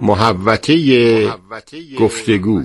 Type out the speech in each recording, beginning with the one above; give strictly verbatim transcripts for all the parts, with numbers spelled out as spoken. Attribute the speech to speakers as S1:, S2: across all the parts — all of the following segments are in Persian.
S1: محوطه گفتگو.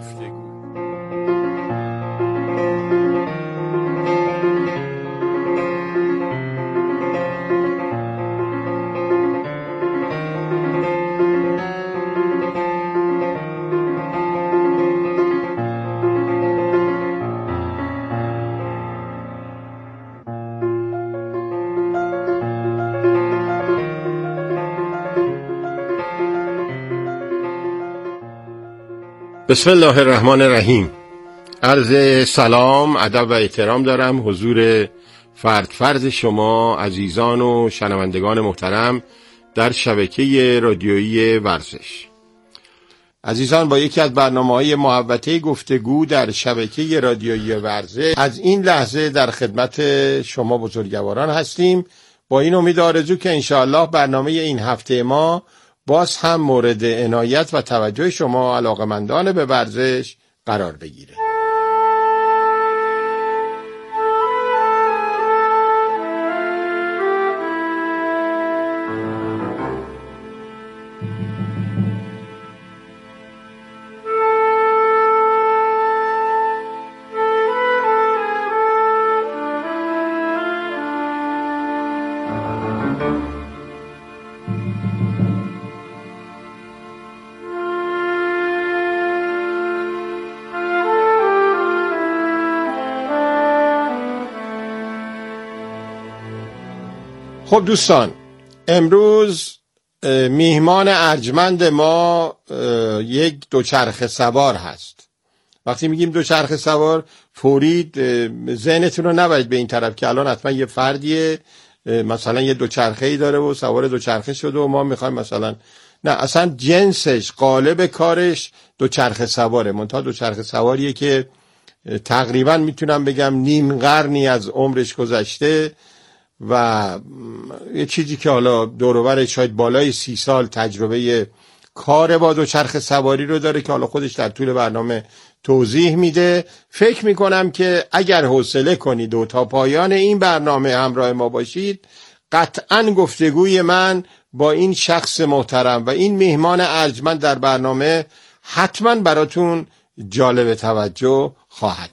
S1: بسم الله الرحمن الرحیم. عرض سلام، ادب و احترام دارم حضور فرد فرد شما عزیزان و شنوندگان محترم در شبکه رادیویی ورزش. عزیزان، با یکی از برنامه‌های محوطه گفتگو در شبکه رادیویی ورزش از این لحظه در خدمت شما بزرگواران هستیم، با این امید آرزو که انشاءالله برنامه این هفته ما باز هم مورد عنایت و توجه شما علاقمندان به ورزش قرار بگیره. خب دوستان، امروز میهمان ارجمند ما یک دوچرخه سوار هست. وقتی میگیم دوچرخه سوار، فوری ذهنتون رو نبرید به این طرف که الان حتما یه فردیه مثلا یه دوچرخه‌ای داره و سوار دوچرخه شده و ما میخوایم مثلا، نه، اصلا جنسش، قالب کارش دوچرخه سواره. منتها دوچرخه سواریه که تقریبا میتونم بگم نیم قرنی از عمرش گذشته و یه چیزی که حالا دور و بر شاید بالای سی سال تجربه کار با دوچرخه سواری رو داره که حالا خودش در طول برنامه توضیح میده. فکر میکنم که اگر حوصله کنید و تا پایان این برنامه همراه ما باشید، قطعاً گفتگوی من با این شخص محترم و این میهمان ارجمند در برنامه حتما براتون جالب توجه خواهد.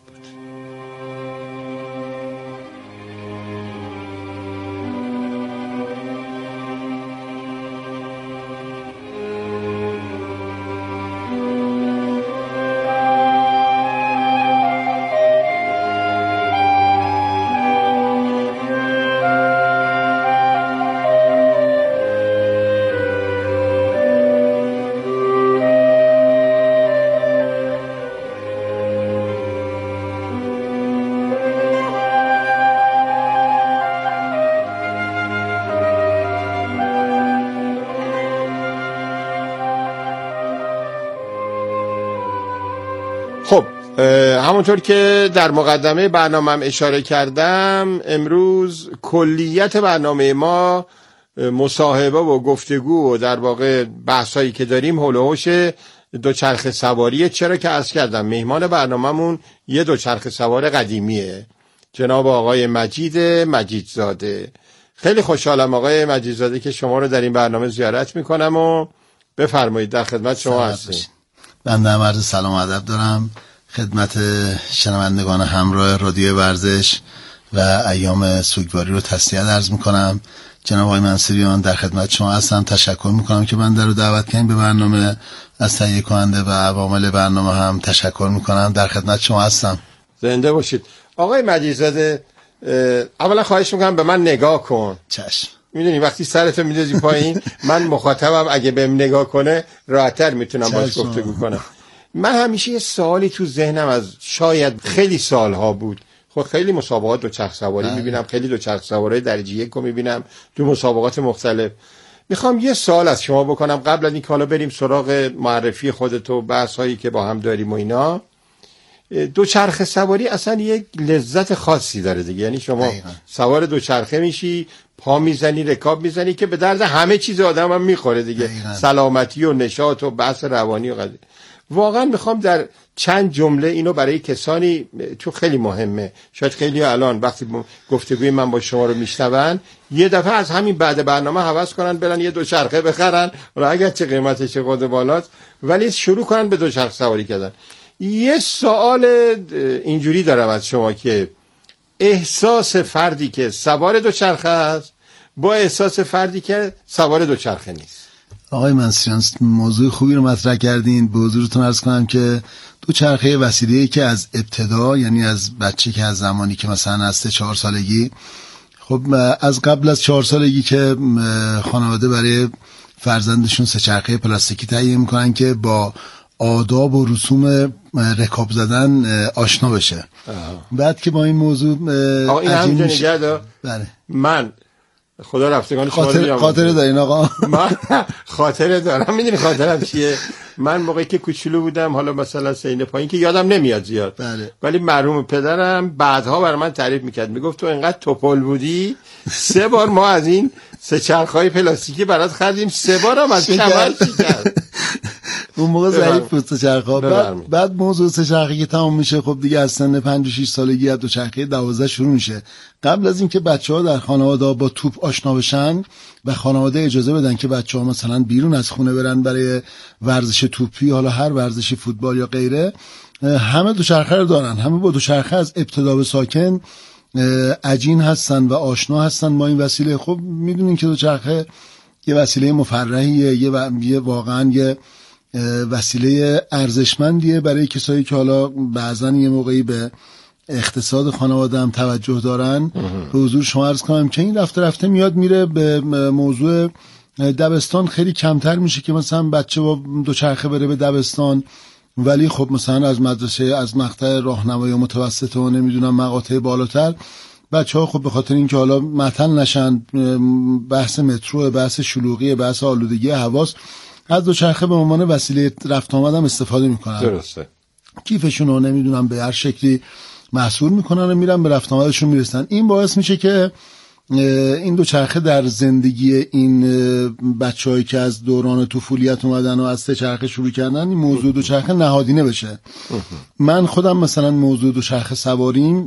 S1: خب همونطور که در مقدمه برنامه‌ام اشاره کردم، امروز کلیت برنامه ما مصاحبه و گفتگو و در واقع بحثایی که داریم حول و حوش دوچرخه سواریه. چرا که عرض کردم میهمان برنامه‌مون یه دوچرخه سوار قدیمیه، جناب آقای مجید مجیدزاده. خیلی خوشحالم آقای مجیدزاده که شما رو در این برنامه زیارت میکنم و بفرمایید، در خدمت شما هستیم.
S2: بنده هم عرض سلام و ادب دارم خدمت شنوندگان همراه رادیو ورزش و ایام سوگواری رو تسلیت عرض میکنم. جناب آقای منصوریان، در خدمت شما هستم. تشکر میکنم که بنده رو دعوت کردین به برنامه. از تهیه کننده و عوامل برنامه هم تشکر میکنم. در خدمت شما هستم.
S1: زنده باشید. آقای مجیدزاده، اولا خواهش میکنم به من نگاه کن.
S2: چشم.
S1: میدونی وقتی سرتو میذاری پایین من مخاطبم، اگه بهم نگاه کنه راحت‌تر میتونم باش گفتگو کنم. من همیشه یه سوالی تو ذهنم از شاید خیلی سالها بود. خب خیلی مسابقات دوچرخه سواری میبینم، خیلی دوچرخه سواری درجه یک رو میبینم تو مسابقات مختلف. میخوام یه سوال از شما بکنم قبل از اینکه حالا بریم سراغ معرفی خودت و بحث هایی که با هم داریم و اینا. دوچرخه سواری اصلا یک لذت خاصی داره دیگه، یعنی شما دقیقا سوار دوچرخه میشی، پا میزنی، رکاب میزنی که به درد همه چیز آدم هم میخوره دیگه، دقیقا. سلامتی و نشاط و بحث روانی و قضیه. واقعا میخوام در چند جمله اینو برای کسانی، تو خیلی مهمه، شاید خیلی الان وقتی گفتگوی من با شما رو میشنون یه دفعه از همین بعد برنامه هوس کنن برن یه دوچرخه بخرن، حالا اگر چه قیمتش خود بالاست ولی شروع کنن به دوچرخه سواری کردن. یه سوال اینجوری دارم از شما که احساس فردی که سوار دوچرخه است با احساس فردی که سوار دوچرخه نیست.
S2: آقای منصوریان موضوع خوبی رو مطرح کردین. به حضورتون عرض کنم که دوچرخه وسیله‌ای که از ابتدا، یعنی از بچه که از زمانی که مثلا از سه چهار سالگی، خب از قبل از چهار سالگی که خانواده برای فرزندشون سه چرخه پلاستیکی تهیه میکنن که با آداب و رسوم رکاب زدن آشنا بشه. آه. بعد که با این موضوع
S1: آقا این همینجا نگه دار.
S2: بله.
S1: من خدا رفتگان شما
S2: خاطر
S1: رو
S2: خاطره دارین آقا؟
S1: من خاطره دارم. میدونی خاطرم چیه؟ من موقعی که کوچولو بودم، حالا مثلا سین پایین که یادم نمیاد زیاد،
S2: بله.
S1: ولی مرحوم پدرم بعدها برای من تعریف میکرد، میگفت تو اینقدر توپل بودی سه بار ما از این سه چرخهای پلاستیکی برات خریدیم، سه بار هم از کمر شکست.
S2: اون موقع ضعیف بود سه چرخه. بعد بعد موضوع سه چرخه که تمام میشه، خب دیگه از سن پنج و شش سالگی از دو چرخه دوازده شروع میشه. قبل از اینکه بچه‌ها در خانواده با توپ آشنا بشن و خانواده اجازه بدن که بچه‌ها مثلا بیرون از خونه برن برای ورزش توپی، حالا هر ورزشی، فوتبال یا غیره، همه دوچرخه رو دارن. همه با دوچرخه از ابتدا به ساکن عجین هستن و آشنا هستن با این وسیله. خب میدونین که دوچرخه یه وسیله مفرحیه، یه, و... یه واقعا یه وسیله ارزشمندیه برای کسایی که حالا بعضا یه موقعی به اقتصاد خانواده هم توجه دارن. به حضور شما عرض کنم که این رفته رفته میاد میره به موضوع دبستان. خیلی کمتر میشه که مثلا بچه با دوچرخه بره به دبستان، ولی خب مثلا از مدرسه، از مقطع راهنمایی متوسطه و نمیدونم مقاطع بالاتر، بچه ها خب به خاطر اینکه حالا معطل نشن، بحث مترو، بحث شلوغی، بحث آلودگی حواس، از دوچرخه به عنوان وسیله رفت آمد هم استفاده میکنن.
S1: درسته.
S2: کیفشون رو نمیدونم به هر شکلی محصول میکنن و میرن به رفت آمدشون میرسن. این باعث میشه که این دوچرخه در زندگی این بچه‌هایی که از دوران طفولیت اومدن و از سه چرخه شروع کردن، این موضوع دوچرخه نهادینه بشه. من خودم مثلا موضوع دوچرخه سواریم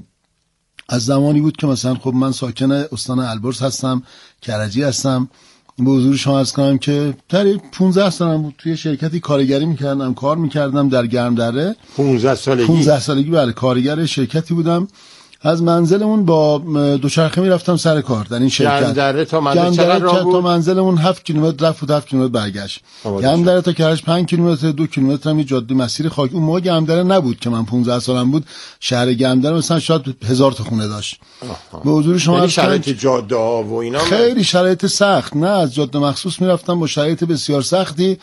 S2: از زمانی بود که مثلا خب من ساکن استان البرز هستم، کرجی هستم. به حضور شما عرض کنم که تقریبا پانزده سالم بود، توی شرکتی کارگری میکردم، کار میکردم در گرمدره.
S1: پانزده سالگی؟ پانزده
S2: سالگی بله، کارگر شرکتی بودم. از منزلمون با دوچرخه میرفتم سر کار در این شرکت.
S1: گرمدره تا منزل چقدر راه بود؟
S2: تا منزلمون هفت کیلومتر رفت و هفت کیلومتر برگشت. گرمدره تا کرج پنج کیلومتر، دو کیلومتر هم جاده مسیر خاکی. اون موقع گرمدره نبود که من پانزده سالم بود. شهر گرمدره مثلا شاید هزار تا خونه داشت. آها. به حضور شما
S1: یعنی شرایط جاده ها و اینا
S2: خیلی شرایط سخت، نه از جاده مخصوص میرفتم با شرایط بسیار سختی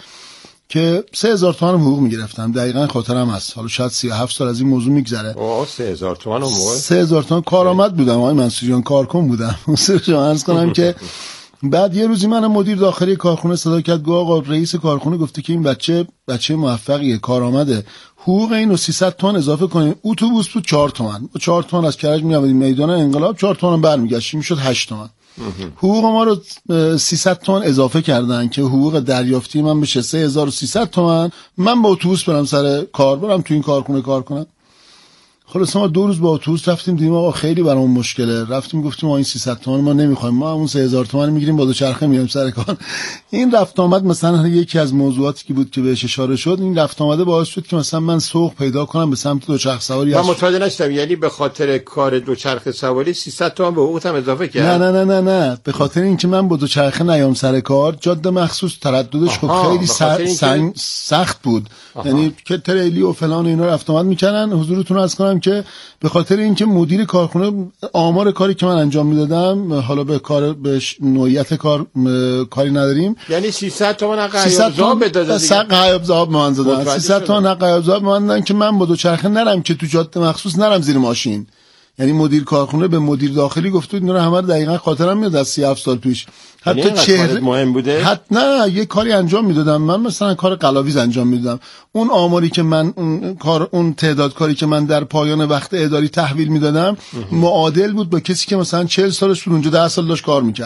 S2: که سه هزار تومان حقوق میگرفتم. دقیقاً خاطرم هست، حالا شاید سی و هفت سال از این موضوع میگذره.
S1: اوه سه هزار تومان اون موقع.
S2: سه هزار تومان کارآمد بودم آقای منصوریان، کارکن بودم. شما عرض کنم که بعد یه روزی من مدیر داخلی کارخونه صدا کرد، گفت آقا رئیس کارخونه گفته که این بچه بچه موفقیه، کارآمده، حقوق اینو سیصد تومان اضافه کنیم. اتوبوس بود چهار تومان، چهار تومان از کرج میآمدیم میدان انقلاب، چهار تومان برمیگشتیم، میشد هشت تومان. حقوق ما رو سیصد تومان اضافه کردن که حقوق دریافتی من بشه سه هزار و سیصد تومان. من با اتوبوس برم سر کار، برم تو این کارخونه کار کنم. خلاص ما دو روز با اتوبوس رفتیم، دیدیم آقا خیلی برامون مشکله. رفتیم گفتیم ما این سیصد تومان ما نمیخوایم، ما همون سه هزار تومان میگیریم، با دوچرخه میایم سر کار. این رفت آمد مثلا یکی از موضوعاتی که بود که بهش اشاره شد، این رفت آمده باعث شد که مثلا من سوق پیدا کنم به سمت دوچرخه سواری.
S1: من متوجه نشدم، یعنی به خاطر کار دوچرخه سواری سیصد تومان به حقوقت هم اضافه کرد؟
S2: نه نه نه نه نه به خاطر اینکه من با دوچرخه نیام سر کار، جاده مخصوص ترددش خب خیلی سنگ سخت بود. آها. یعنی که تریلی و فلان اینا رفت آمد میکنن. حضورتون عرض کنم که به خاطر اینکه مدیر کارخونه آمار کاری که من انجام میدادم، حالا به کار به نوعیت کار کاری نداریم،
S1: یعنی سیصد تومان حق عیاب‌زا بدادن دیگه.
S2: حق عیاب‌زا من دادن سیصد تومان حق عیاب‌زا من دادن که من با دوچرخه نرم، که تو جاده مخصوص نرم زیر ماشین. یعنی مدیر کارخونه به مدیر داخلی گفت اینا رو همه رو دقیقاً خاطرم میاد از سی و هفت سال پیش.
S1: حتی چهره مهم بوده،
S2: حتی نه یه کاری انجام میدادم من، مثلا کار قلاویز انجام میدادم، اون آماری که من اون کار اون تعداد کاری که من در پایان وقت اداری تحویل میدادم معادل بود با کسی که مثلا چهل سالش بود اونجا ده سال داشت کار میکرد.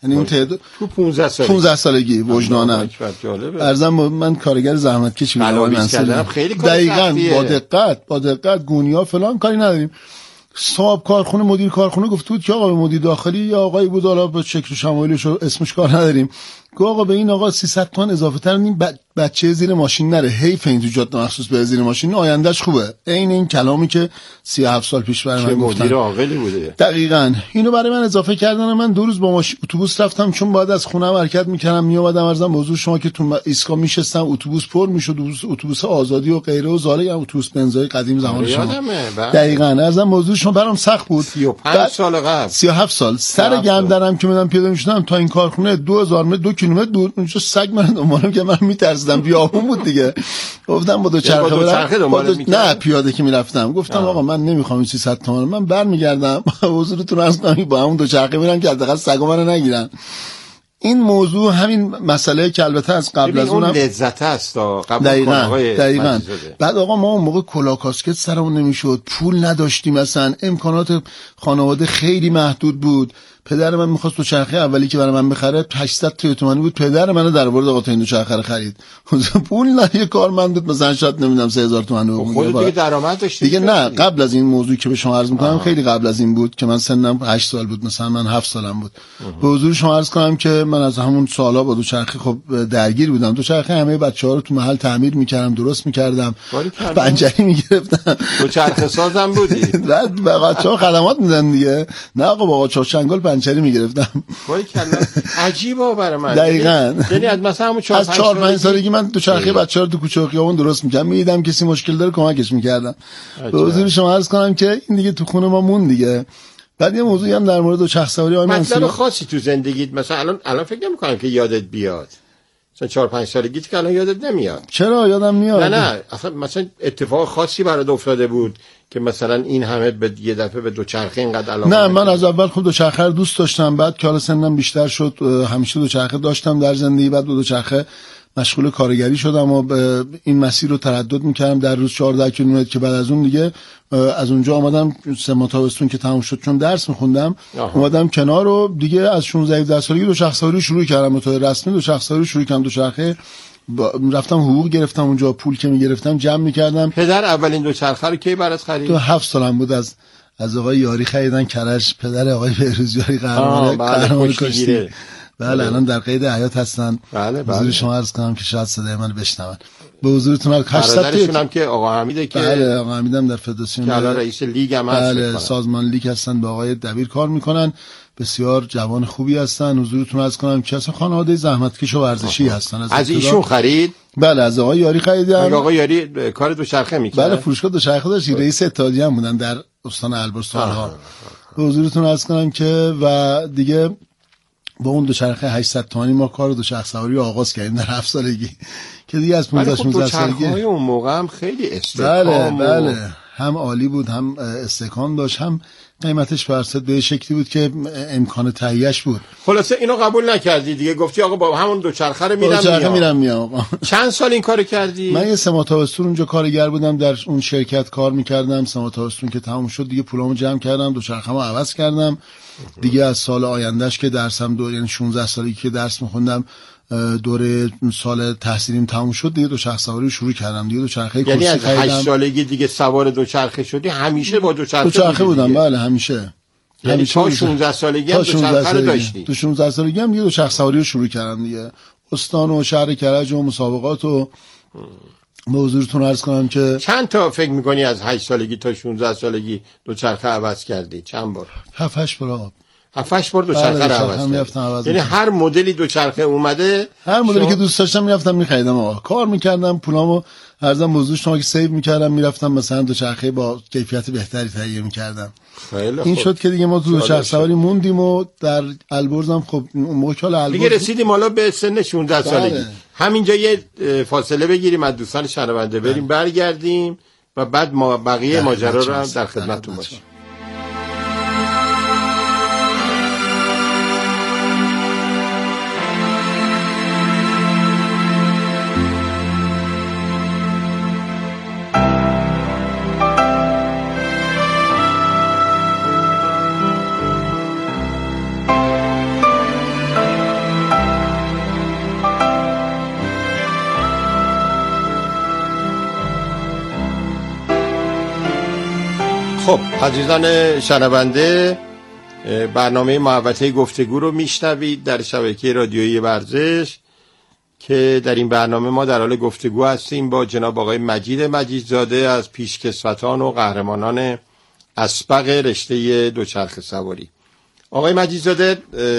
S2: یعنی اون تعداد
S1: تو پانزده سالگی
S2: پانزده سالگی وجدانم ارزم من کارگر زحمتکشی بودم آقای منصوری.
S1: خیلی کار
S2: دقیقاً با دقت با دقت گونیا فلان کاری نداریم. صاحب کارخونه مدیر کارخونه گفت بود که آقا به مدیر داخلی یا آقایی بود حالا به شکل و شمایلش اسمش کار نداریم گفت آقا به این آقا سیصد تومن اضافه تر این بچه زیر ماشین نره حیف این تو جاده مخصوص به زیر ماشین آیندهش خوبه. عین این کلامی که سی و هفت سال پیش برای من گفتن.
S1: مدیر عاقلی بوده.
S2: دقیقاً اینو برای من اضافه کردن. من دو روز با ماشین اتوبوس رفتم چون باید از خونه‌ام حرکت می‌کردم میومدم ارزم موضوع شما که تو ایستگاه میشستم اتوبوس پر میشد اتوبوس آزادی و غیره و زاله هم اتوبوس بنزای قدیم زمان شما. دقیقاً ارزم موضوع شما برام سخت بود.
S1: سی و پنج سال قبل
S2: سی و هفت سال سر گندرم که میدم پیاده میشدم تا این کارخونه دو هزار متر دو کیلومتر دور اونجا سگ من دنبالم که من میترسیدم بیابون بود دیگه. گفتم با دو چرخه برم نه پیاده که میرفتم گفتم آقا من نمیخوام این سیصد تومن من برمیگردم حضورتون عرض کنم با همون دو چرخه میرم که حداقل سگا منو نگیرن. این موضوع همین مسئله که البته از قبل از اونم
S1: لذت است قبول
S2: دقیقاً دقیقاً. بعد آقا ما اون موقع کلا کاسکت سرمون نمیشد پول نداشتیم مثلا امکانات خانواده خیلی محدود بود. پدر من می‌خواست دوچرخه اولی که برای من بخره هشتصد تومانی بود. پدر منو در آورد آقا تا این دوچرخه رو خرید. پول نه یه کارمند بود مثلا شاید نمیدونم سه هزار تومان بود.
S1: خودت دیگه درآمد داشتی
S2: دیگه نه قبل از این موضوعی که به شما عرض می‌کنم خیلی قبل از این بود که من سنم هشت سال بود مثلا من هفت سالم بود. به حضور شما عرض کنم که من از همون سالا با دوچرخه خب درگیر بودم. دوچرخه همه بچه‌ها رو تو محل تعمیر می‌کردم درست می‌کردم پنجری می‌گرفتم
S1: دوچرخه سازم بودی.
S2: بعد بچه‌ها خدمات میدن دیگه نه آقا با قاچاق چنگال پنچری میگرفتم.
S1: وای کلا عجیبه برای من.
S2: دقیقاً
S1: یعنی از مثلا همون
S2: چهار پنج سالگی من دوچرخه بچه‌ها رو تو کوچه و خیابون درست می‌کردم می‌دیدم کسی مشکل داره کمکش می‌کردم. به حضور شما عرض کنم که این دیگه تو خونه ما مون دیگه. بعد یه موضوعی هم در مورد دوچرخه سواری آقای منصوری
S1: مطلب خاصی تو زندگیت مثلا الان الان فکر نمی‌کنم که یادت بیاد. مثلا چهار پنج سالگیت که الان یادت نمیاد.
S2: چرا یادم میاد؟
S1: نه نه اصلا مثلا اتفاق خاصی برات افتاده بود که مثلا این همه به یه دفعه به دوچرخه اینقدر علاقه
S2: نه من از اول خود دوچرخه رو دوست داشتم. بعد که حالا سنم بیشتر شد همیشه دوچرخه داشتم در زندگی. بعد با دوچرخه مشغول کارگری شدم و این مسیر رو تردد میکردم در روز چهارده کیلومتر که بعد از اون دیگه از اونجا آمدم سه ماه تابستون که تموم شد چون درس میخوندم اومدم کنار و دیگه از شانزده هفده سالگی دوچرخه سواری شروع کردم به طور رسمی دوچرخه سواری شروع کردم. دوچرخه رفتم حقوق گرفتم اونجا پول که میگرفتم جمع میکردم.
S1: پدر اولین دوچرخه رو کی برات خرید؟
S2: تو هفت سالم بود از از آقای یاری خریدن کرج پدر آقای بهروز یاری قهرمان قهرمان کشتی. بله الان در قید حیات هستن.
S1: بله بله.
S2: حضور شما عرض کنم که شاید صدای من بشنون. به حضورتون
S1: هشتصد هم که آقا حمیده که
S2: بله آقا حمیدم در فدراسیون
S1: که الان رئیس لیگ هم هست.
S2: بله سازمان لیگ هستن با آقای دبیر کار میکنن بسیار جوان خوبی هستن. حضورتون عرض کنم که اصلا خانواده زحمتکش و ورزشی هستن.
S1: از, از ایشون خرید؟
S2: بله از آقای یاری خریدم.
S1: آقای یاری کار دوچرخه میکنه؟
S2: بله فروشگاه دوچرخه داشت رئیس اتحادیه هم بودن در استان البرز سالها. به حضورتون عرض کنم که و دیگه با اون دوچرخه هشتصد تومانی ما کار دوچرخه سواری آغاز کردیم در هفت سالگی که دیگه از پانزده شانزده سالگی
S1: اون موقع هم خیلی استحکام
S2: بله بله هم عالی بود هم استحکام داشت هم قیمتش فرصت به شکلی بود که امکان تهیه‌اش بود.
S1: خلاصه اینو قبول نکردی دیگه گفتی آقا با همون دوچرخه رو میرم میام.
S2: دوچرخه میرم میام آقا.
S1: چند سال این کارو کردی؟
S2: من یه سه ماه تابستون اونجا کارگر بودم در اون شرکت کار میکردم. سه ماه تابستون که تموم شد دیگه پولامو جمع کردم دوچرخه‌مو عوض کردم. دیگه از سال آیندهش که درسم دو یعنی شانزده سالی که درس میخوندم دوره سال تحصیلیم تموم شد دیگه دوچرخه سواری شروع کردم دیگه دوچرخه کرسی
S1: یعنی از
S2: خریدم.
S1: هشت سالگی دیگه سوار دوچرخه شدی همیشه با دوچرخه
S2: دوچرخه بودم بله همیشه.
S1: یعنی تا شانزده سالگی هم دوچرخه رو داشتی؟
S2: تو شانزده سالگی هم دیگه دوچرخه سواری رو شروع کردم دیگه. استان و شهر کرج و مسابقات و به حضورتون عرض کنم که
S1: چند تا فکر می‌کنی از هشت سالگی تا شانزده سالگی دوچرخه عوض کردی؟ چند بار؟
S2: هفت هشت بار.
S1: هفت هشت بار دوچرخه رو عوض کردی. یعنی هر مدلی دوچرخه اومده
S2: هر مدلی شما... که دوست داشتم میرفتم می‌خریدم آقا. کار می‌کردم پولامو ارزم موضوع شما که سیو می‌کردم میرفتم مثلا دوچرخه با کیفیت بهتری تهیه می‌کردم. این شد که دیگه ما تو دوچرخه سواری موندیم و در البرز هم خب اون موقع کال البرز
S1: دیگه رسیدیم حالا به سن شانزده سالگی. همینجا یه فاصله بگیریم از دوستان شنونده بریم برگردیم و بعد ما بقیه ماجرا رو هم در خدمتتون باشیم. خب عزیزان شنونده، برنامه محوطه گفتگو رو میشنوید در شبکه رادیویی ورزش که در این برنامه ما در حال گفتگو هستیم با جناب آقای مجید مجیدزاده از پیشکسوتان و قهرمانان اسبق رشته دوچرخه سواری. آقای مجیدزاده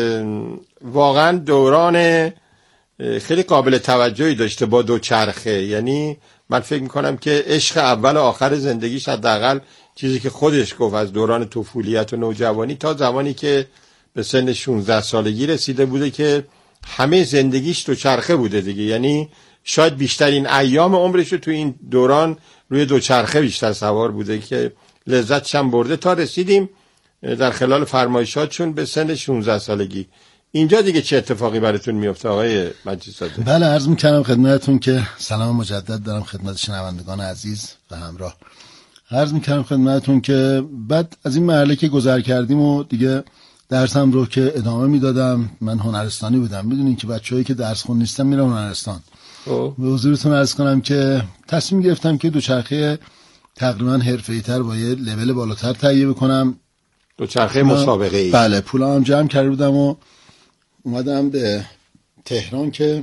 S1: واقعا دوران خیلی قابل توجهی داشته با دوچرخه، یعنی من فکر میکنم که عشق اول و آخر زندگیش حداقل چیزی که خودش گفت از دوران طفولیت و نوجوانی تا زمانی که به سن شانزده سالگی رسیده بوده که همه زندگیش دوچرخه بوده دیگه، یعنی شاید بیشترین ایام عمرش رو تو این دوران روی دوچرخه بیشتر سوار بوده که لذتش هم برده تا رسیدیم در خلال فرمایشاتشون به سن شانزده سالگی. اینجا دیگه چه اتفاقی براتون میفته آقای مجیدزاده؟
S2: بله عرض میکنم خدمتتون که سلام مجدد دارم خدمت شنوندگان عزیز و همراه. عرض میکنم خدمتتون که بعد از این مرحله که گذر کردیم و دیگه درسم رو که ادامه میدادم، من هنرستانی بودم، میدونین که بچه‌هایی که درس خون نیستن میرن هنرستان. به حضورتون عرض کنم که تصمیم گرفتم که دوچرخه تقریبا حرفه‌ای‌تر با یه لول بالاتر تهیه بکنم،
S1: دوچرخه مسابقه‌ای.
S2: بله پولام جمع کرده بودم و اومدم به تهران که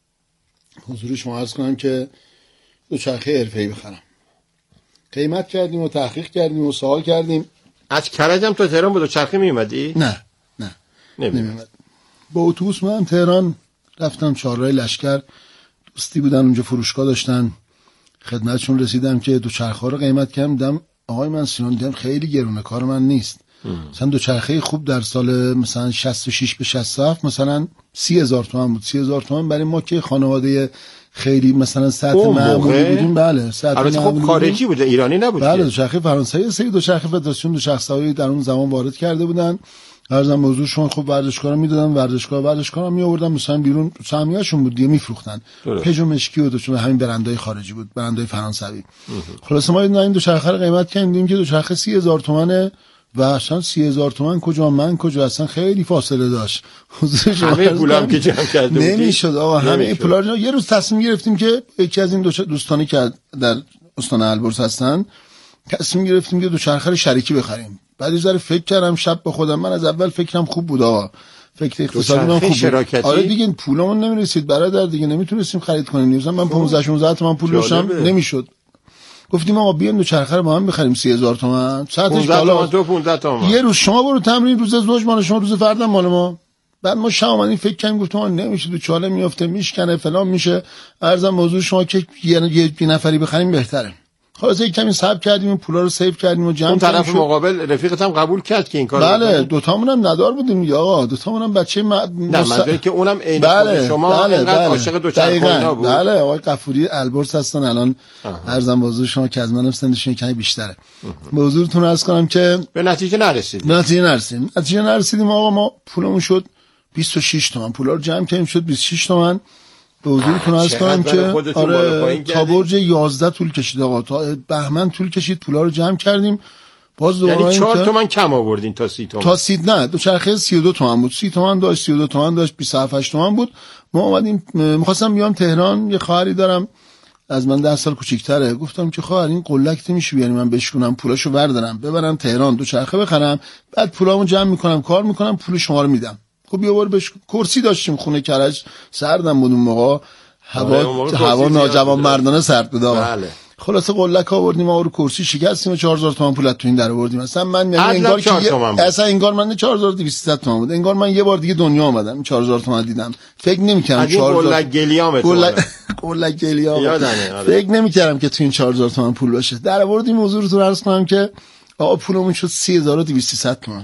S2: حضور شما عرض کنم که دوچرخه حرفه‌ای بخرم. قیمت کردیم و تحقیق کردیم و سوال کردیم.
S1: از کرجم تا تهران با دوچرخه می اومدی؟
S2: نه نه نمی‌اومد. با اتوبوس من تهران رفتم چهارراه لشکر، دوستی بودن اونجا فروشگاه داشتن، خدمتشون رسیدم که دوچرخه رو قیمت کردم، دیدم آقای من سیان دیدم خیلی گرونه، کار من نیست. مثلا دوچرخه خوب در سال مثلا شصت و شش به شصت و هفت مثلا سی هزار تومان بود. سی هزار تومان برای ما که خانواده خیلی مثلا سطح معمولی بودیم. بله سطح
S1: البته خب خارجی بوده، ایرانی نبود.
S2: بله دوچرخه فرانسوی، سری دوچرخه فدراسیون دوچرخه سواری در اون زمان وارد کرده بودن. ارزم موضوع شما خب ورزشکارا میدادن، ورزشکار ورزشکارا می آوردن مثلا بیرون سهمیه‌شون بود دیگه میفروختن. پژو مشکی و چون همین برندهای خارجی بود، برندهای فرانسوی. خلاص ما این دوچرخه رو قیمت کردیم که دوچرخه سی هزار تومانه و اصلا سی هزار تومان کجا من کجا، اصلا خیلی فاصله داشت.
S1: همه پولام که جمع کرده بودیم
S2: نمیشد آقا، همه پولا. یه روز تصمیم گرفتیم که یکی از این دو دوستانی که در استان البرز هستن تصمیم گرفتیم که دوچرخه رو شریکی بخریم. بعد یه ذره فکر کردم شب به خودم، من از اول فکرم خوب بود آقا، فکر اقتصادی من خوب بود. آره دیگه پولمون نمیرسید برادر، دیگه نمیتونستیم خرید کنیم. مثلا من پانزده شانزده تومن پول داشتم نمیشد. گفتیم آقا بیاین دوچرخه رو با هم بخریم سی هزار تومان. ساعتش بالا
S1: دو پانزده تومان.
S2: یه روز شما برو تمرین، روز زوج مال شما، روز فردم مال ما. بعد ما شام اومدیم فکر کردیم گفتم نمیشه، دو چاله میافته میشکنه فلان میشه. ارزم موضوع شما که یه یه نفری بخریم بهتره. خلاص یک کمی صبر کردیم، پولا رو سیو کردیم و جمع کردیم.
S1: اون طرف مقابل رفیقت هم قبول کرد که این کارو
S2: بله دو تامون هم ندار بودیم یا آقا، دو تامون هم بچه م...
S1: نه مس... منظوری که اونم عین
S2: بله،
S1: شما
S2: بله،
S1: اینقدر
S2: بله،
S1: عاشق دوچرخه اینا بود.
S2: بله آقای غفوری البرز هستن الان. ارزم موضوع شما که از منم سنشون کمی بیشتره. به حضورتون عرض کنم که
S1: به نتیجه نرسیدیم.
S2: به نتیجه نرسیدیم. نتیجه نرسیدیم آقا، ما پولمون شد بیست و شش تومن، پولا رو جمع کردیم شد بیست و شش تومن. به حضورتون عرض کنم که آره تا برج یازده طول کشید آقا، تا بهمن طول کشید، پولا رو جمع کردیم. باز دوباره
S1: یعنی چهار تومن کم آوردین تا سی تومن.
S2: تا سی نه دوچرخه سی و دو تومن بود، سی تومن داشت، سی و دو تومن داشت، بیست و هفت تومن بود. ما اومدیم می‌خواستم بیام تهران، یه خواهری دارم از من ده سال کوچیک‌تره، گفتم که خواهر این قلک نمیشه بیاریم من بشکنم پولاشو بردارم ببرم تهران دوچرخه بخرم، بعد پولامو جمع میکنم کار میکنم پول شما رو میدم. خب بیا برو بش کرسی داشتیم خونه کرج، سردم بود اون موقع، هوا هوا ناجوان مردانه سرد بود آقا.
S1: بله.
S2: خلاصه قلک آوردیم آورو کرسی شکستیم و چهار هزار تومان پول تو این در آوردیم. اصلا من یعنی انگار که اصلا انگار من چهار هزار و دویست تومان بود، انگار من یه بار دیگه دنیا اومدم چهار هزار تومان دیدم. فکر نمی‌کردم چهار هزار
S1: قلک گلیام
S2: قلک گلیام فکر نمی‌کردم که تو این چهار هزار تومان پول باشه. در آوردیم حضورتون رو عرض کنم که آقا پولمون شد سی هزار و دویست تومان.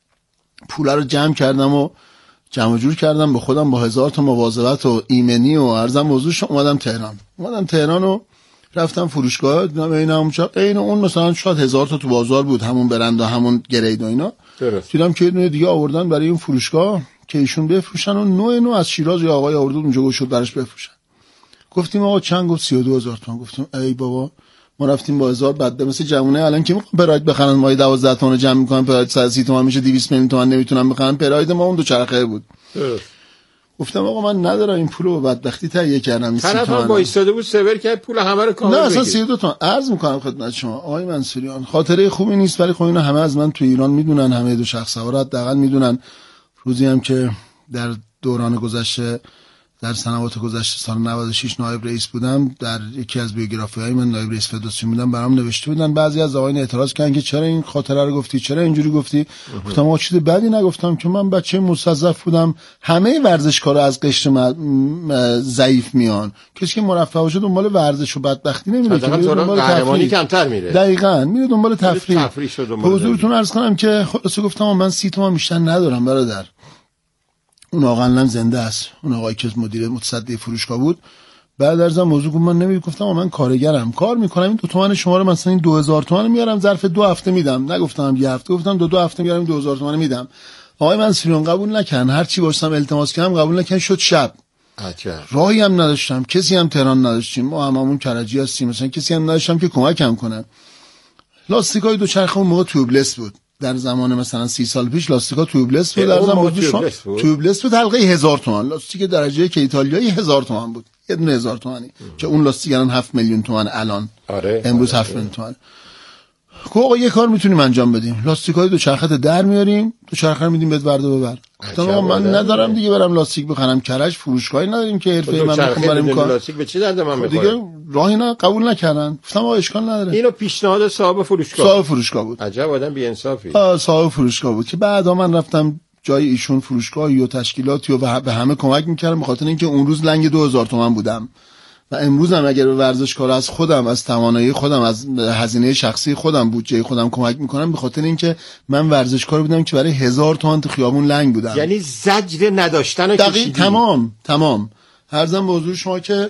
S2: پولا رو جمع کردم و جمع جور کردم به خودم با هزار تا مواظبت و ایمنی و عرضم موضوعش اومدم تهران. اومدم تهران و رفتم فروشگاه، دیدم این همون چا این اون مثلا شاید هزار تا تو بازار بود، همون برند و همون گرید و اینا. دیدم که یه دیگه آوردن برای این فروشگاه که ایشون بفروشن و نوع نوع از شیراز یا آقای آورد اونجا گوش شد براش بفروشن. گفتیم آقا چند؟ گفت سی و دو هزار تومان. گفتم ای بابا، ما رفتیم با هزار بعد مثل جوونه الان که میخوام پراید بخرن ما دوازده تومن جمع میکنن، پراید صد و سی تومن میشه دویست میلیون تومن نمیتونن بخرن. پراید ما اون دو چرخه بود. گفتم آقا من ندارم این پولو، بدبختی تهیه کردم این
S1: طرف هم با ایستاده بود سرور کرد پول همه رو کامل
S2: نه
S1: بگیر.
S2: اصلا سی و دو تومن. عرض میکنم خدمت شما آقای منصوریان خاطره خوبی نیست، ولی خب اینو همه از من تو ایران میدونن، همه دو شخص سوار حداقل میدونن. روزی هم که در دوران گذشته در سنوات گذشته سال نود و شش نایب رئیس بودم، در یکی از بیوگرافی‌های من نایب رئیس فدراسیون بودم، برام نوشته بودن بعضی از آقایان اعتراض کردن که چرا این خاطره رو گفتی، چرا اینجوری گفتی. گفتم آقا چیز بدی نگفتم که، من بچه مستضعف بودم، همه ورزشکارا از قشر م... م... ضعیف میان، کسی که مرفه باشه دنبال ورزش و بدبختی نمیره که،
S1: دنبال قهرمانی کمتر میره،
S2: دقیقاً میره دنبال تفریح.
S1: تفریح دنبال.
S2: حضورتون عرض کنم که خلاص گفتم من سی تومن بیشتر ندارم برادر. اون آقا هم زنده است، اون آقایی که مدیر متصدی فروشگاه بود. بعد ازم موضوع گفتم من نمیگم، گفتم من کارگرم، کار میکنم، این دو تومن شما رو مثلا این دو هزار تومن میارم ظرف دو هفته میدم، نگفتم یه هفته، گفتم دو دو هفته میارم دو هزار تومن میدم. آقای منصوریان قبول نکردن، هر چی واسم التماس کردم قبول نکردن، شد شب.
S1: عجب.
S2: راهی هم نداشتم، کسی هم تهران نداشتیم، ما هممون کرجی هستیم، مثلا کسی هم نداشتم که کمکم کنه. لاستیکای دوچرخه اون موقع توبلس بود، در زمان مثلا سی سال پیش لاستیکا توبلس بود، در زمان توبلس بود. توبلس بود حلقه هزار تومان، لاستیک درجه که ایتالیایی هزار تومان بود، یه دونه هزار تومانی که اون لاستیک الان هفت میلیون تومان الان.
S1: آره.
S2: امروز هفت میلیون تومان. آقا یه کار میتونیم انجام بدیم، لاستیکای دوچرخه در میاریم، دوچرخه رو میدیم بهت ورده ببر. گفتم من ندارم دیگه برام لاستیک بخرم، کرج فروشگاهی نداریم که حرفه من بخوام بریم کار.
S1: لاستیک به چه درد من میخوره
S2: دیگه؟ راهی نه، قبول نکردن. گفتم آقا اشکال نداره.
S1: اینو پیشنهاد صاحب فروشگاه
S2: صاحب فروشگاه بود.
S1: عجب آدم بی انصافی.
S2: آ صاحب فروشگاه بود که بعدا من رفتم جای ایشون فروشگاهی و تشکیلاتی و به همه کمک میکردم، به خاطر اینکه اون روز لنگ دو هزار تومان بودم و امروز هم اگر به ورزشکار از خودم، از توانایی خودم، از هزینه شخصی خودم، بودجه خودم کمک میکنم، به خاطر اینکه من ورزشکار بودم که برای هزار تومان تو خیابون لنگ بودم.
S1: یعنی زجر نداشتن
S2: دقیق تمام تمام. عرضم به حضور شما که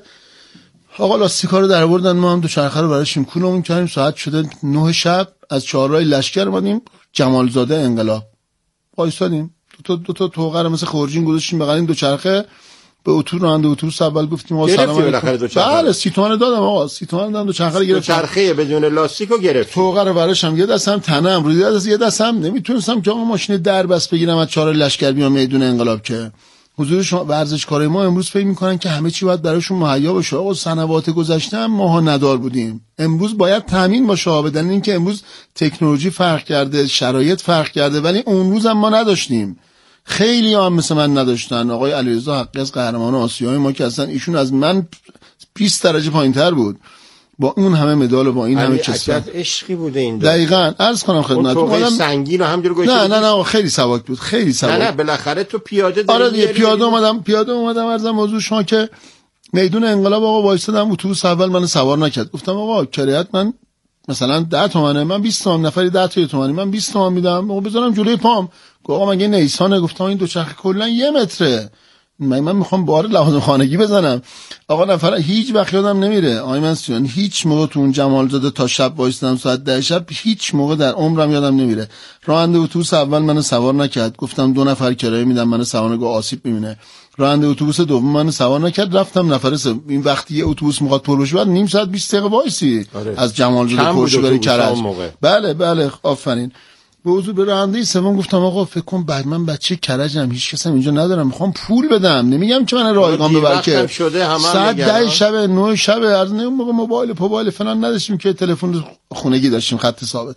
S2: آقا لاستیکا رو در آوردن، ما هم دوچرخه رو براشیم کولمون کردیم، ساعت شده نه شب، از چهارراه لشکر اومدیم جمالزاده انقلاب وایسادیم، دو تا دو تا توقر مثل خورجین گذاشتیم بغل این دوچرخه، به اتو راننده اتوبوس اول گفتیم آقا سلام علیکم. بله سی تومن دادم آقا، سی تومن دادم دوچرخه رو گرفتم،
S1: دوچرخه بدون لاستیکو گرفت،
S2: توقر رو براشم، یه دستم تنم رو دست، یه دستم نمیتونستم که آقا ماشین در بس بگیرم از چهار لشکر بیام میدون انقلاب. که حضور شما ورزشکارای ما امروز فکر میکنن که همه چی باید براشون مهیا باشه. آقا سنوات گذشته هم ماها ندار بودیم، امروز باید تامین باشه، بدن این که امروز تکنولوژی فرق کرده، شرایط فرق کرده، ولی اون روز هم ما نداشتیم. خیلی هم مثل من نداشتن. آقای علیرضا حقی از قهرمان آسیای ما که اصلا ایشون از من بیست درجه پایینتر بود، با اون همه مدال و با این همه چیز.
S1: عجب عشقی بوده این.
S2: دقیقاً عرض کنم خدمتتون
S1: اون سنگین رو همجوری گوشه.
S2: نه نه نه خیلی سبک بود، خیلی سبک.
S1: نه نه بالاخره تو پیاده داری.
S2: آره دیگه پیاده اومدم، پیاده اومدم عرضم موضوع شما که میدون انقلاب آقا وایسادم، اتوبوس اول منو سوار نکرد. گفتم آقا کرایت من مثلا ده تومنه، من بیست تومن، نفری ده تا تومانی، من بیست تومن میدم، آقا بذارم جلوی پام. آقا مگه نیسانه؟ گفتم این دوچرخه کلا یه متره، من من میخوام بار لوازم خانگی بزنم. آقا نفر هیچ وقت یادم نمیره آقای منصوریان، هیچ موقع تو اون جمالزاده تا شب وایسادم ساعت ده شب، هیچ موقع در عمرم یادم نمیره. راننده اتوبوس اول منو سوار نکرد، گفتم دو نفر کرایه میدم، منو سوار گفت آسیب میبینه. راننده اتوبوس دوم منو سوار نکرد، رفتم نفر سوم. این وقتی یه اتوبوس میخواد پر بشه بعد نیم ساعت بیست دقیقه وایسی.
S1: آره.
S2: از جمالزاده پرشو بری کرج. بله بله آفرین. به حضور به راننده سوم گفتم آقا فکر کن بعد من بچه کرجم، هیچ کسم اینجا ندارم، میخوام پول بدم، نمیگم که من رایگان ببر که ساعت ده شب نه شب، از اون موقع موبایل موبایل فلان نداشتیم که تلفن خونگی داشتیم خط ثابت.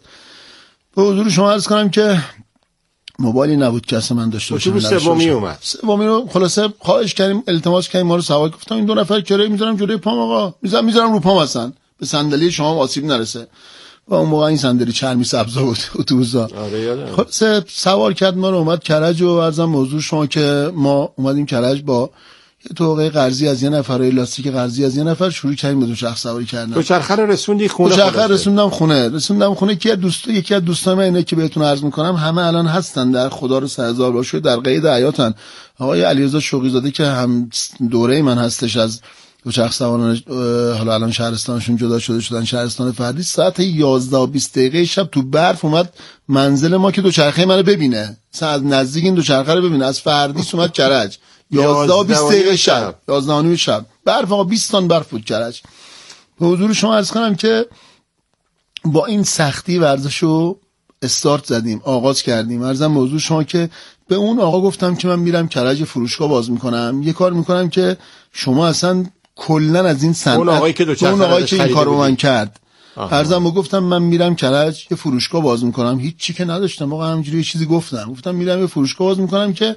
S2: به حضور شما عرض کنم که موبایلی نبود که اصلا من داشته باشم.
S1: سومی اومد،
S2: سومی رو خلاصه خواهش کردیم، التماس کردیم، ما رو سوار. گفتم این دو نفر کرایه میذارم جلوی پام آقا، میذارم میذارم رو پام، اصلا به صندلی شما آسیب نرسه. و اون موقع این صندلی چرمی سبزا بود اتوبوسا.
S1: آره یادم.
S2: خلاص سوار کرد ما رو، اومد کرج و عرضم موضوع شما که ما اومدیم کرج با یه توقع قرضی از یه نفر، لاستیک قرضی از یه نفر، شروع کردیم به دوچرخه سواری کردن.
S1: دوچرخه رو رسوندی خونه؟
S2: دوچرخه رسوندم خونه، رسوندم خونه که دوستا یکی از دوستان من اینه که بهتون عرض میکنم همه الان هستن، در خدا رو سرزار باشه در قید حیاتن. آقای علیرضا شوقی زاده که هم دوره من هستش از دوچرخه سواران، حالا الان شهرستانشون جدا شده شدن شهرستان فردی، ساعت یازده و بیست دقیقه شب تو برف اومد منزل ما که دوچرخه منو ببینه، ساعت نزدیک این دوچرخه رو ببینه، از فردیس اومد کرج یازده و بیست دقیقه شب، یازده و نیم شب برف، آقا بیست تن برف بود کرج. به حضور شما عرض کنم که با این سختی ورزشو استارت زدیم، آغاز کردیم. عرضم موضوع شما که به اون آقا گفتم که من میرم کرج فروشگاه باز میکنم، یه کار میکنم که شما اصلا کلا از این صنعت،
S1: اون آقایی که دو
S2: اون آقایی که این کارو من کرد،
S1: عرضم
S2: گفتم من میرم کرج یه فروشگاه باز میکنم. هیچ چی که نداشتم آقا، همینجوری یه چیزی گفتم، گفتم میرم یه فروشگاه باز میکنم که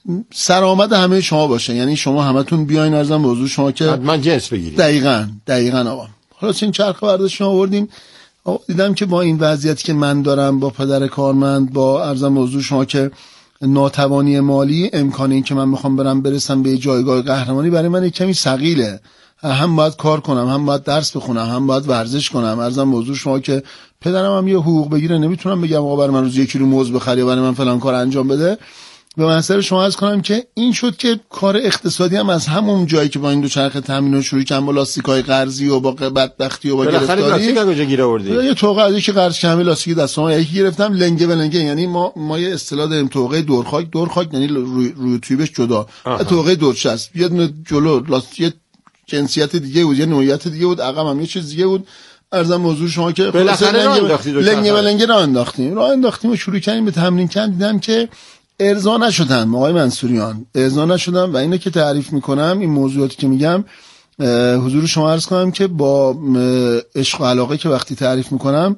S2: سرآمد همه شما باشه، یعنی شما همتون بیاین ارزم به حضور شما که
S1: حتما جنس بگیرید.
S2: دقیقاً دقیقاً آقا. خلاص این چرخه برداشتیم آوردیم. آقا دیدم که با این وضعیتی که من دارم، با پدر کارمند، با ارزم به حضور شما که ناتوانی مالی، امکان این که من میخوام برم برسم به جایگاه قهرمانی برای من کمی ثقیله. هم باید کار کنم، هم باید درس بخونم، هم باید ورزش کنم. ارزم به حضور شما که پدرم هم یه حقوق بگیره، نمیتونم بگم آقا برای من روز یک کیلو موز بخری یا برای من فلان کار انجام بده. به منصب شما عرض کنم که این شد که کار اقتصادی هم از همون جایی که با این دو چرخه تامین شروع کردم، با لاستیکای قرضی و با بدبختی و با گرفتاری،
S1: لاستیک کجا گیر آوردی؟
S2: یه توقع از که قرض کمی لاستیک دستام یکی گرفتم، لنگه به لنگه. یعنی ما ما یه اصطلاح داریم توقع دورخاک، دورخاک یعنی روی روی تویبش جدا، توقع دورچسب، یه دونه جلو لاستیک جنسیت دیگه بود، یه نوعیت دیگه بود، عقب هم یه چیز دیگه بود. ارزم موضوع شما که
S1: بالاخره راه انداختید،
S2: لنگه به لنگه راه انداختیم راه انداختیم و شروع کردیم به تمرین کردن. دیدم که ارضا نشدم آقای منصوریان، ارضا نشدم و اینو که تعریف میکنم، این موضوعاتی که میگم حضور شما عرض کنم که با عشق و علاقه که وقتی تعریف میکنم،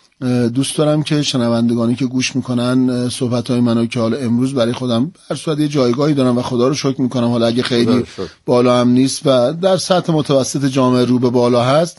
S2: دوست دارم که شنوندگانی که گوش میکنن صحبت‌های منو که حالا امروز برای خودم هر صورت یه جایگاهی دارم و خدا رو شکر میکنم، حالا اگه خیلی بالا هم نیست و در سطح متوسط جامعه رو به بالا هست،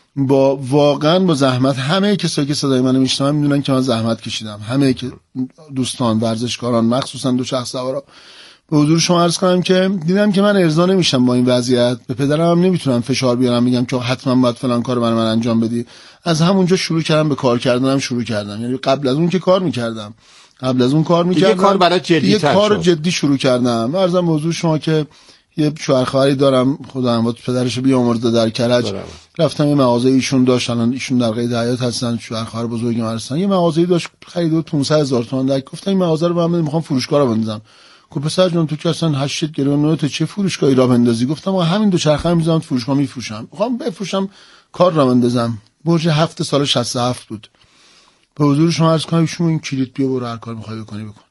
S2: با واقعا با زحمت، همه کسایی که صدای منو میشنون میدونن که من زحمت کشیدم، همه که دوستان ورزشکاران مخصوصا دو شخص سوارا. به حضور شما عرض کنم که دیدم که من ارضا نمیشم با این وضعیت، به پدرم هم نمیتونم فشار بیارم میگم که حتما باید فلان کارو برای من انجام بدی. از همونجا شروع کردم به کار کردنم شروع کردم، یعنی قبل از اون که کار میکردم قبل از اون کار میکردم
S1: دیگه کار برای جدی تر
S2: کار
S1: شد.
S2: جدی شروع کردم. عرضم به حضور شما که یه شوهر خواهری دارم، خدا رحمت پدرشو بیامرزه، در کرج رفتم یه مغازه ایشون داشت، الان ایشون در قید حیات هستن، شوهر خواهر بزرگم هستن، یه مغازه‌ای داشت خرید و پانصد هزار تومان داد. گفتم این مغازه رو من میخوام فروشگاه رو بندازم. گفت پسر جون تو که اصلا هشت گرون تو چه فروشگاهی را بندازی؟ گفتم آقا همین دو چرخه میذارم فروشگاه میفروشم، میخوام بفروشم کار را بندازم. برج هفت سال شصت و هفت بود. به حضور شما عرض کنم شما این کلید بیا برو هر کار میخوای بکنی بکن.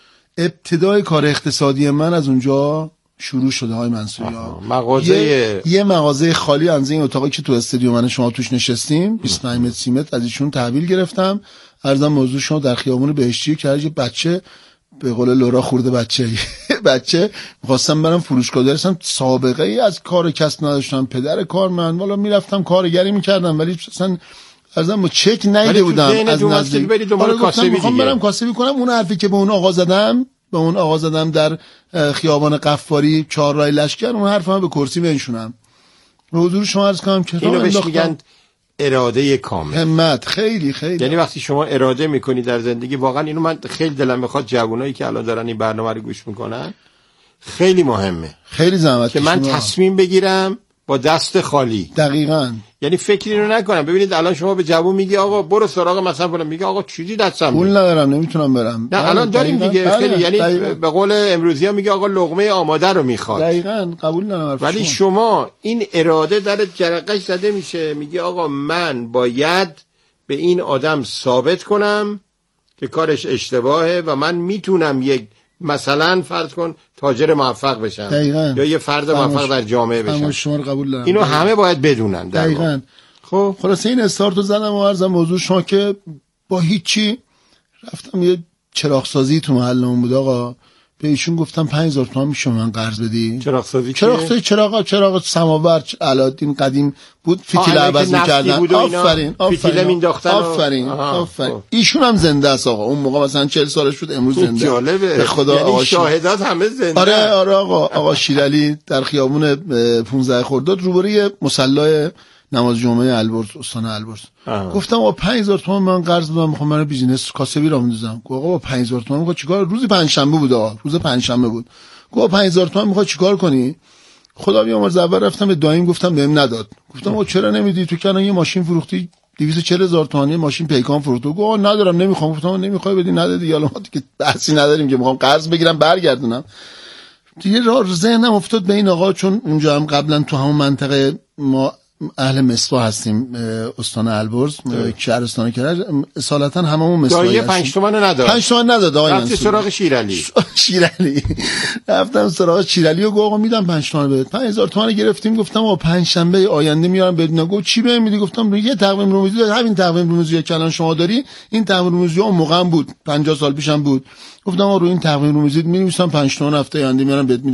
S2: ابتدای کار اقتصادی من از اونجا شروع شده های منصوری ها.
S1: مغازه
S2: یه, یه مغازه خالی از این اتاقی که تو استودیو من شما توش نشستیم بیست و پنج متر سی متر از ایشون تحویل گرفتم. عرضم موضوع شما در خیابون بهشتی کرج، بچه به قول لورا خورده بچه بچه می‌خواستم برم فروشگاه درسم، سابقه ای از کار کسب نداشتم، پدر کار من والا میرفتم کارگری میکردم ولی اصلا عرضم با چک نیده بودم از نزدیک.
S1: برید دنبال کاسبی دیگه.
S2: می‌خوام برم کاسبی کنم. اون حرفی که به اون آقا زدم به اون آقا زدم در خیابان قفاری چهار راه لشکر، اون حرفم به کرسی بنشونم. به حضور شما عرض کنم که
S1: اینو بهش میگن اراده کامل،
S2: همت. خیلی خیلی
S1: یعنی وقتی شما اراده میکنی در زندگی، واقعا اینو من خیلی دلم میخواد جوانایی که الان دارن این برنامه رو گوش میکنن، خیلی مهمه،
S2: خیلی زحمت
S1: که من تصمیم بگیرم با دست خالی.
S2: دقیقاً.
S1: یعنی فکری رو نکنم. ببینید الان شما به جوون میگی آقا برو سراغ مثلا فلان، میگه آقا چیزی دستم
S2: پول ندارم نمیتونم برم.
S1: نه الان داریم دیگه خیلی، یعنی
S2: دقیقاً.
S1: به قول امروزی ها میگه آقا لقمه آماده رو میخواد.
S2: دقیقاً قبول ندارم.
S1: ولی شما. شما این اراده درت جرقش زده میشه، میگه آقا من باید به این آدم ثابت کنم که کارش اشتباهه و من میتونم یک مثلا فرض کن تاجر موفق بشم
S2: دقیقاً.
S1: یا یه فرد موفق در جامعه بشم.
S2: شما رو قبول دارم.
S1: اینو همه باید بدونن.
S2: دقیقاً. خب خلاص این استارتو زدم و عرضم موضوع شما که با هیچی رفتم یه چراغسازی تو محلمون بود آقا، به ایشون گفتم پنج هزار تومان میشه من قرض بدی.
S1: چراغسازی
S2: چراغسازی چراغ چراغ سماور علادین قدیم بود، فتیله عوض می‌کردن. آفرین آفرین آفرین آفرین. ایشون هم زنده است آقا، اون موقع مثلا چهل سالش بود، امروز زنده.
S1: جالبه.
S2: به خدا
S1: یعنی
S2: آقا
S1: شاهدات همه زنده.
S2: آره آره آقا آقا شیرالی در خیابون پانزده خرداد روبروی مصلی نماز جمعه البرز استان البرز. گفتم آقا پنج هزار تومان من قرض بدم، میخوام من بیزینس کاسبی را بندازم. گفت آقا با پنج هزار تومان میخواد چیکار؟ روز پنجشنبه بود آقا، روز پنجشنبه بود. گفت پنج هزار تومان میخواد چیکار کنی؟ خدا بیامرز اول رفتم به دایم گفتم بهم نداد. گفتم آقا چرا نمیدی؟ تو که الان یه ماشین فروختی دویست و چهل هزار تومانی ماشین پیکان فروخت. گفت آقا ندارم نمیخوام. گفتم نمیخوای بدی ندادی، حالا ما دیگه بحثی نداریم که میخوام قرض بگیرم برگردونم. دیگه راه ذهنم افتاد به این آقا، چون اونجا هم قبلا تو همون منطقه ما اهل مصباح هستیم، استان البرز، شهرستان کرج، اصالتا هممون مصباحی
S1: هستیم. دایه پنج تومن نداد.
S2: پنج تومن نداد آقای
S1: رفتی سراغ شیرالی.
S2: شیرالی رفتم سراغ شیرالی و گفتم آقا میدم پنج تومن بده. پنج هزار تومن گرفتیم. گفتم آقا پنج شنبه آینده میارم بدون. گفت چی بهم میدی؟ گفتم یه تقویم روزی داد. همین تقویم روزی که الان شما داری، این تقویم روزی اون موقع بود، پنجاه سال پیشم بود. گفتم آقا رو این تقویم روزی می‌نویسم پنج تومن هفته آینده میارم بهت.